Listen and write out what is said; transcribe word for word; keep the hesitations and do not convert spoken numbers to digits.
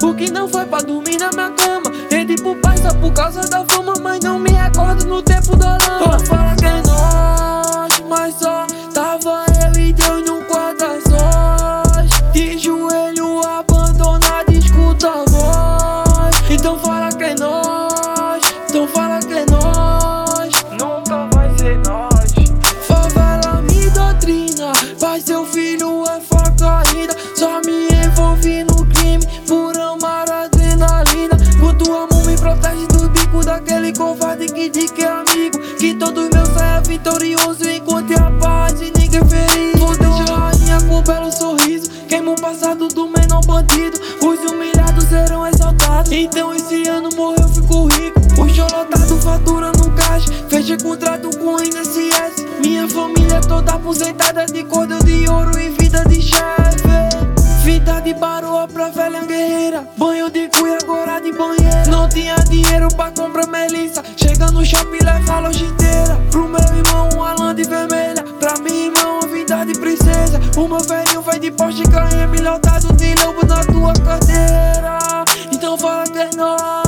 O que não foi pra dormir na minha cama. Rendi pro pai só por causa da fama, mas não me recordo no tempo da lama. Fala que é nós, mas só tava eu e Deus num quarto a sós. De joelho abandonado, escuta a voz. Então fala que é nós, então fala que é nós. Nunca vai ser nós. Favela me doutrina, pai seu filho é faca ainda. Só me envolvi no crime por amar a adrenalina. Quanto amor me protege do bico daquele covarde que diz que é amigo. Que todos meus saia vitorioso enquanto a paz e ninguém ferido. Vou deixar a rainha com um belo sorriso, queima o passado do menor bandido. Os humilhados serão exaltados. Então esse ano morreu, fico rico. O cholotado fatura no caixa, fechei contrato com o I N S S. Minha família toda aposentada de cordão de ouro e vida de chefe. Vida de baroa pra velha guerreira, banho de cuia agora de banheira. Não tinha dinheiro pra comprar melissa, chega no shopping leva a loja inteira. Pro meu irmão uma lã de vermelha, pra minha irmã uma vida de princesa. O meu velhinho vai de Porsche Cayenne, lotado de lobo na tua cadeira. Então fala que é nós.